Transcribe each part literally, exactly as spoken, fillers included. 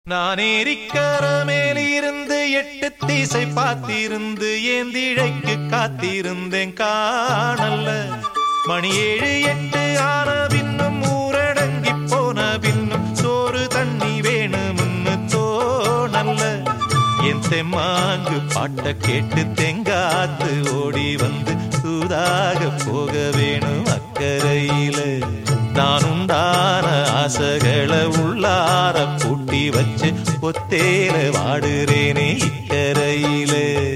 நான் ஏரிக்கர மேலிருந்து எட்டு தீசை பார்த்திருந்து ஏந்திழைக்கு காத்திருந்தேன் காணல்ல. மணி ஏழு எட்டு ஆன பின்னும் ஊரடங்கி போன பின்னும் சோறு தண்ணி வேணும்னு தோணல்ல. என் தெம்மாங்கு பாட்ட கேட்டு தெங்காத்து ஓடி வந்து சூதாக போக வேணும் அக்கறையில. நான் உண்டான ஆசைகளை உள்ளார பூட்டி வச்சு பொத்தேல வாடுறேனே இக்கரையில.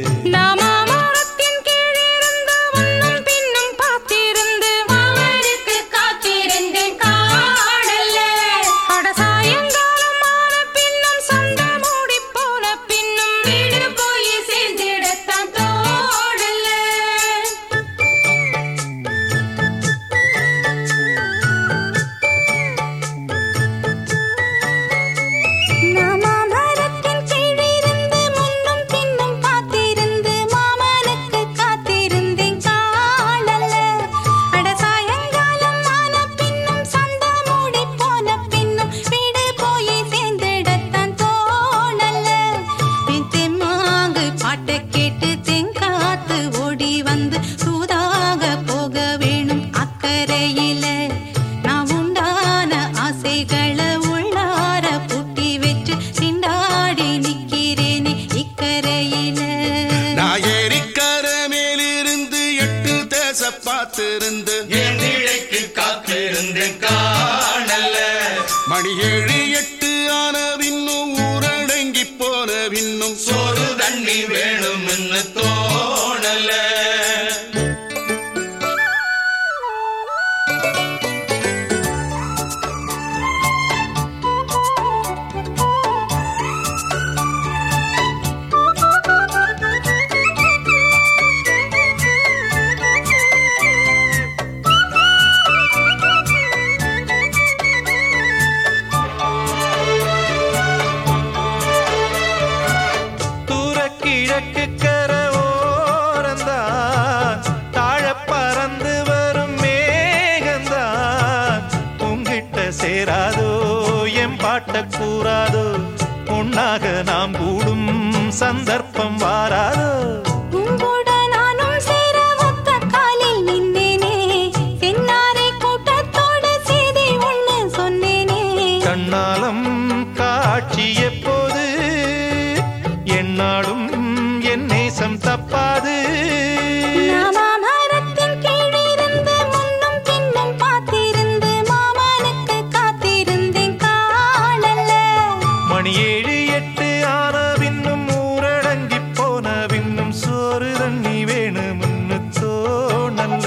பார்த்திருந்து ஏந்திழைக்கு காத்திருந்தேன் காணல்ல. மணி ஏழு எட்டு ஆன பின்னும் ஊரடங்கி போன பின்னும் சோறு தண்ணி வேணும்னு தோணல. கிழக்கு கர ஓரந்தான் தாழ பறந்து வரும் மேகந்தான் உங்கிட்ட சேராதோ என் பாட்ட கூறாதோ. உன்னாக நாம் கூடும் சந்தர்ப்பம் வாராதோ. கண்ணாலம் காட்சி எப்போது என்னாலும் என் நேசம் தப்பாது. மணி ஏழு எட்டு ஆன பின்னும் ஊரடங்கி போன பின்னும் சோறு தண்ணி வேணும்னு தோணல்ல.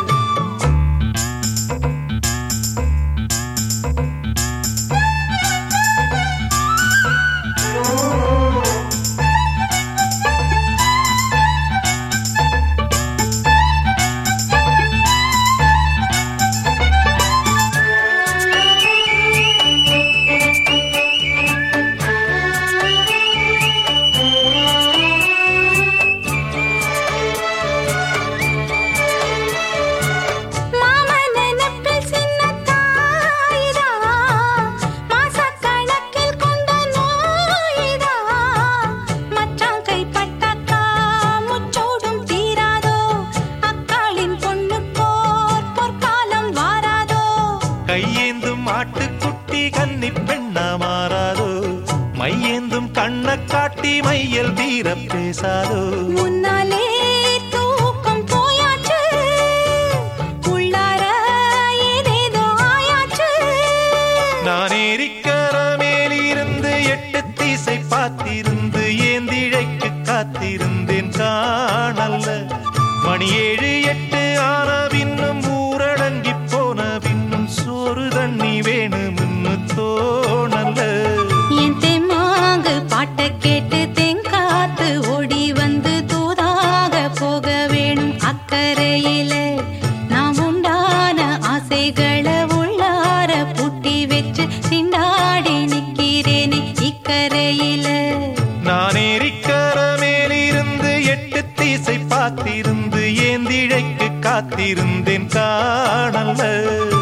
கையேந்தும் ஆட்டுக்குட்டி கன்னி பெண்ணா மாறாதோ. மையேந்தும் கண்ண காட்டி மையல் தீர பேசாதோ. முன்னாலே தூக்கம் போயாச்சு உள்ளார ஏதேதோ ஆயாச்சு. நான் ஏரிக்கர மேலிருந்து எட்டு தீசை பார்த்திருந்து ஏந்திழைக்கு காத்திருந்தேன் காணல்ல. மணி ஏழு எட்டு ஆன பின்னும் ஊரடங்கி போன பின்னும் சோறு தண்ணி வேணும்னு தோணல்ல. என் தெம்மாங்கு பாட்ட கேட்டு தெங்காத்து ஓடி வந்து தூதாக போக வேணும் அக்கறையில. நாம் உண்டான ஆசைகளை உள்ளார பூட்டி வச்சு திண்டாடி நிக்கிறேனே இக்கரையில. நான் ஏரிக்கர மேலிருந்து எட்டு தீசை பார்த்திருந்து ஏந்திழைக்கு காத்திருந்தேன் காணல்ல.